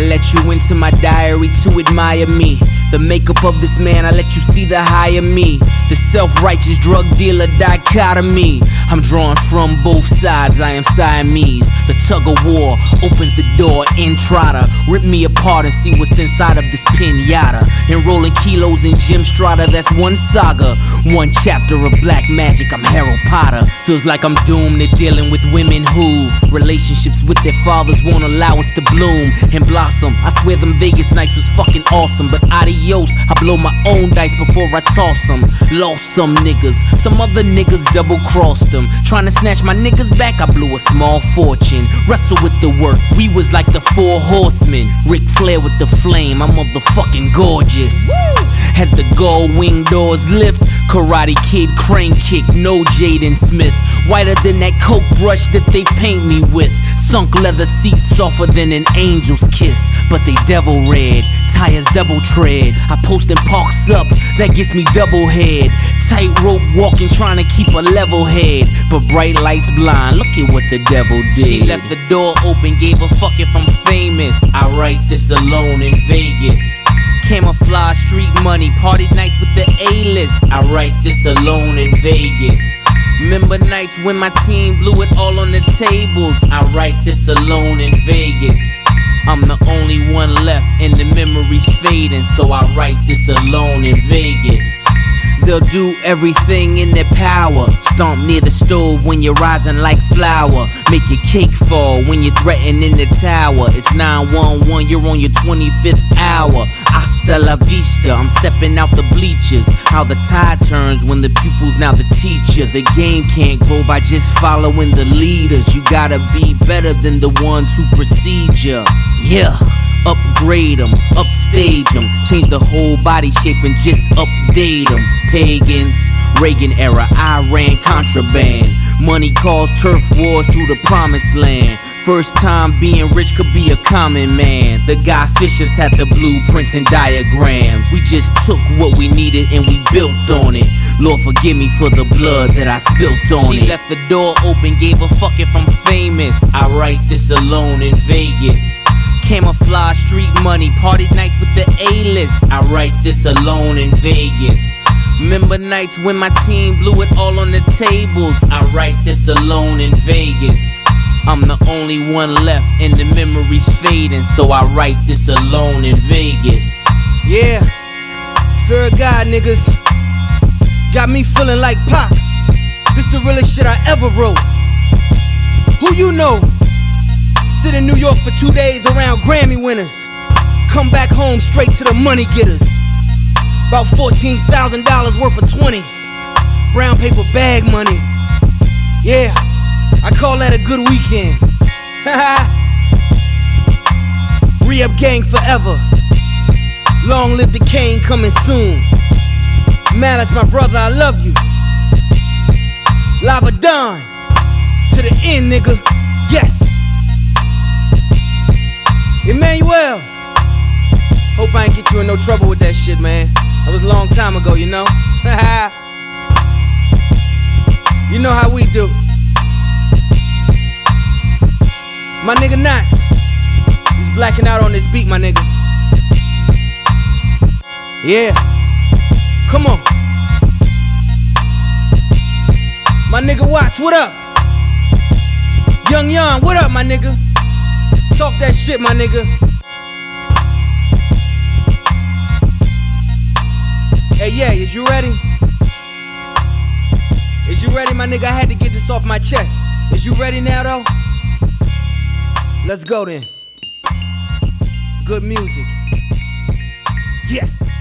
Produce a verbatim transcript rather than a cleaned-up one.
let you into my diary to admire me. The makeup of this man, I let you see the higher me. The self-righteous drug dealer dichotomy. I'm drawn from both sides, I am Siamese. The tug of war opens the door, Entrada. Rip me apart and see what's inside of this pinata. Enrolling kilos in Jim Strata, that's one saga. One chapter of black magic, I'm Harold Potter. Feels like I'm doomed to dealing with women who relationships with their fathers won't allow us to bloom and blossom. I swear them Vegas nights was fucking awesome, but adios, I blow my own dice before I toss them. Lost some niggas, some other niggas double crossed them. Trying to snatch my niggas back, I blew a small fortune. Wrestle with the work, we was like the four horsemen. Ric Flair with the flame, I'm motherfucking gorgeous. Woo! As the gold wing doors lift, Karate Kid crane kick, no Jaden Smith. Whiter than that coke brush that they paint me with. Sunk leather seats softer than an angel's kiss, but they devil red, tires double tread. I post in parks up, that gets me double head. Tightrope walking, trying to keep a level head, but bright lights blind, look at what the devil did. She left the door open, gave a fuck if I'm famous. I write this alone in Vegas. Camouflage street money, party nights with the A-list. I write this alone in Vegas. Remember nights when my team blew it all on the tables. I write this alone in Vegas. I'm the only one left and the memories fading, so I write this alone in Vegas. They'll do everything in their power. Stomp near the stove when you're rising like flour. Make your cake fall when you're threatening the tower. It's nine one one, you're on your twenty-fifth hour. Hasta la vista, I'm stepping out the bleachers. How the tide turns when the pupil's now the teacher. The game can't grow by just following the leaders. You gotta be better than the ones who precede ya. Yeah. Upgrade them, upstage them, change the whole body shape and just update them. Pagans, Reagan era, Iran contraband. Money caused turf wars through the promised land. First time being rich could be a common man. The Guy Fishers had the blueprints and diagrams. We just took what we needed and we built on it. Lord forgive me for the blood that I spilt on she it. She left the door open, gave a fuck if I'm famous. I write this alone in Vegas. Camouflage street money, party nights with the A-list. I write this alone in Vegas. Remember nights when my team blew it all on the tables. I write this alone in Vegas. I'm the only one left and the memories fading, so I write this alone in Vegas. Yeah, fear of God, niggas. Got me feeling like Pac. This the realest shit I ever wrote. Who you know? Sit in New York for two days around Grammy winners. Come back home straight to the money getters. About fourteen thousand dollars worth of twenties. Brown paper bag money. Yeah, I call that a good weekend. Haha. Re-up gang forever. Long live the Kane coming soon. Malice, my brother, I love you. Lava Don. To the end, nigga. Yes. Emmanuel. Hope I ain't get you in no trouble with that shit, man. That was a long time ago, you know? You know how we do. My nigga Knots. He's blacking out on this beat, my nigga. Yeah. Come on. My nigga Watts, what up? Young Young, what up, my nigga? Talk that shit, my nigga. Hey, yeah, is you ready? Is you ready, my nigga? I had to get this off my chest. Is you ready now, though? Let's go then. Good music. Yes.